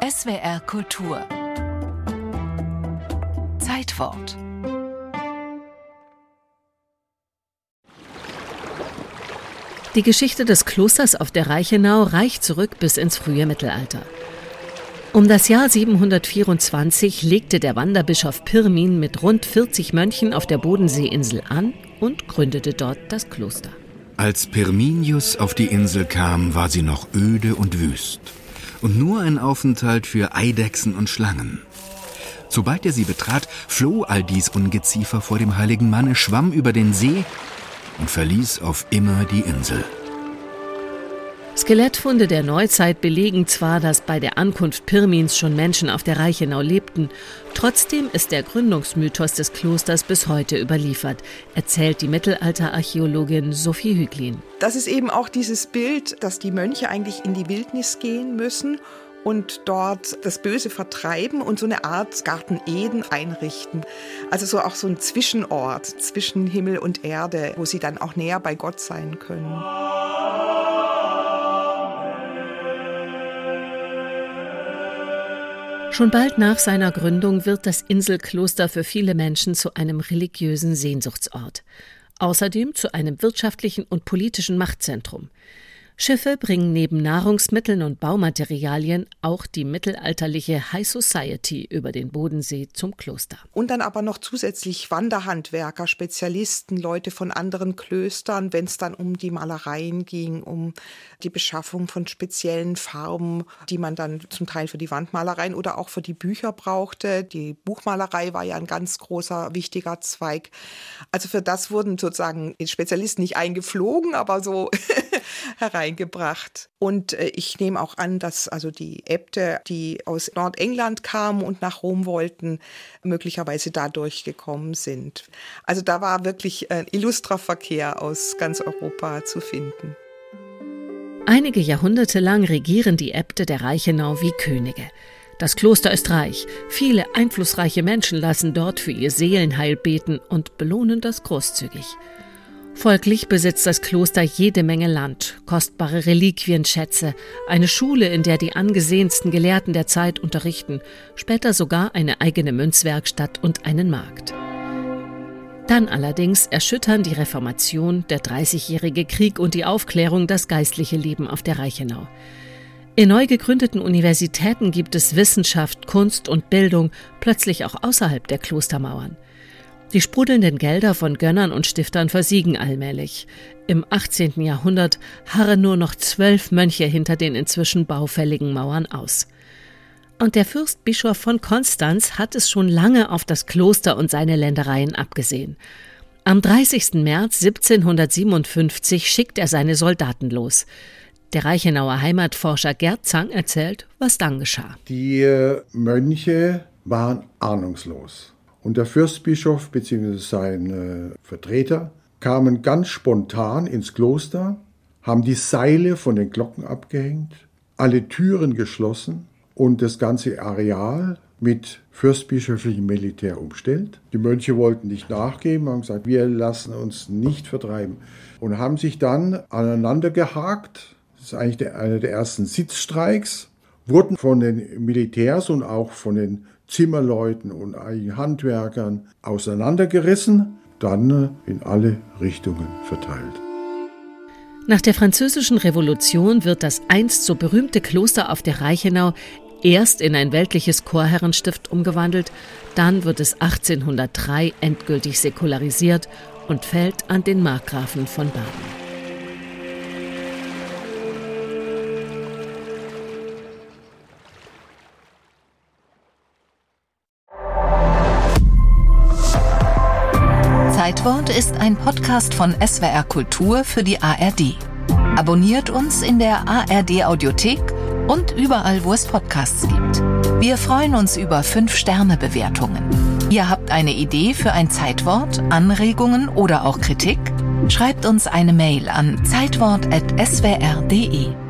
SWR Kultur Zeitwort. Die Geschichte des Klosters auf der Reichenau reicht zurück bis ins frühe Mittelalter. Um das Jahr 724 legte der Wanderbischof Pirmin mit rund 40 Mönchen auf der Bodenseeinsel an und gründete dort das Kloster. Als Pirminius auf die Insel kam, war sie noch öde und wüst und nur ein Aufenthalt für Eidechsen und Schlangen. Sobald er sie betrat, floh all dies Ungeziefer vor dem heiligen Manne, schwamm über den See und verließ auf immer die Insel. Skelettfunde der Neuzeit belegen zwar, dass bei der Ankunft Pirmins schon Menschen auf der Reichenau lebten. Trotzdem ist der Gründungsmythos des Klosters bis heute überliefert, erzählt die Mittelalterarchäologin Sophie Hüglin. Das ist eben auch dieses Bild, dass die Mönche eigentlich in die Wildnis gehen müssen und dort das Böse vertreiben und so eine Art Garten Eden einrichten. Also so auch so ein Zwischenort zwischen Himmel und Erde, wo sie dann auch näher bei Gott sein können. Schon bald nach seiner Gründung wird das Inselkloster für viele Menschen zu einem religiösen Sehnsuchtsort. Außerdem zu einem wirtschaftlichen und politischen Machtzentrum. Schiffe bringen neben Nahrungsmitteln und Baumaterialien auch die mittelalterliche High Society über den Bodensee zum Kloster. Und dann aber noch zusätzlich Wanderhandwerker, Spezialisten, Leute von anderen Klöstern, wenn es dann um die Malereien ging, um die Beschaffung von speziellen Farben, die man dann zum Teil für die Wandmalereien oder auch für die Bücher brauchte. Die Buchmalerei war ja ein ganz großer, wichtiger Zweig. Also für das wurden sozusagen Spezialisten nicht eingeflogen, aber so hereingebracht. Und ich nehme auch an, dass also die Äbte, die aus Nordengland kamen und nach Rom wollten, möglicherweise dadurch gekommen sind. Also da war wirklich ein illustrer Verkehr aus ganz Europa zu finden. Einige Jahrhunderte lang regieren die Äbte der Reichenau wie Könige. Das Kloster ist reich. Viele einflussreiche Menschen lassen dort für ihr Seelenheil beten und belohnen das großzügig. Folglich besitzt das Kloster jede Menge Land, kostbare Reliquienschätze, eine Schule, in der die angesehensten Gelehrten der Zeit unterrichten, später sogar eine eigene Münzwerkstatt und einen Markt. Dann allerdings erschüttern die Reformation, der Dreißigjährige Krieg und die Aufklärung das geistliche Leben auf der Reichenau. In neu gegründeten Universitäten gibt es Wissenschaft, Kunst und Bildung, plötzlich auch außerhalb der Klostermauern. Die sprudelnden Gelder von Gönnern und Stiftern versiegen allmählich. Im 18. Jahrhundert harren nur noch 12 Mönche hinter den inzwischen baufälligen Mauern aus. Und der Fürstbischof von Konstanz hat es schon lange auf das Kloster und seine Ländereien abgesehen. Am 30. März 1757 schickt er seine Soldaten los. Der Reichenauer Heimatforscher Gerd Zang erzählt, was dann geschah. Die Mönche waren ahnungslos. Und der Fürstbischof bzw. sein Vertreter kamen ganz spontan ins Kloster, haben die Seile von den Glocken abgehängt, alle Türen geschlossen und das ganze Areal mit fürstbischöflichem Militär umstellt. Die Mönche wollten nicht nachgeben, haben gesagt, wir lassen uns nicht vertreiben. Und haben sich dann aneinander gehakt. Das ist eigentlich einer der ersten Sitzstreiks. Wurden von den Militärs und auch von den Zimmerleuten und einigen Handwerkern auseinandergerissen, dann in alle Richtungen verteilt. Nach der Französischen Revolution wird das einst so berühmte Kloster auf der Reichenau erst in ein weltliches Chorherrenstift umgewandelt, dann wird es 1803 endgültig säkularisiert und fällt an den Markgrafen von Baden. Zeitwort ist ein Podcast von SWR Kultur für die ARD. Abonniert uns in der ARD Audiothek und überall, wo es Podcasts gibt. Wir freuen uns über 5-Sterne-Bewertungen. Ihr habt eine Idee für ein Zeitwort, Anregungen oder auch Kritik? Schreibt uns eine Mail an zeitwort@swr.de.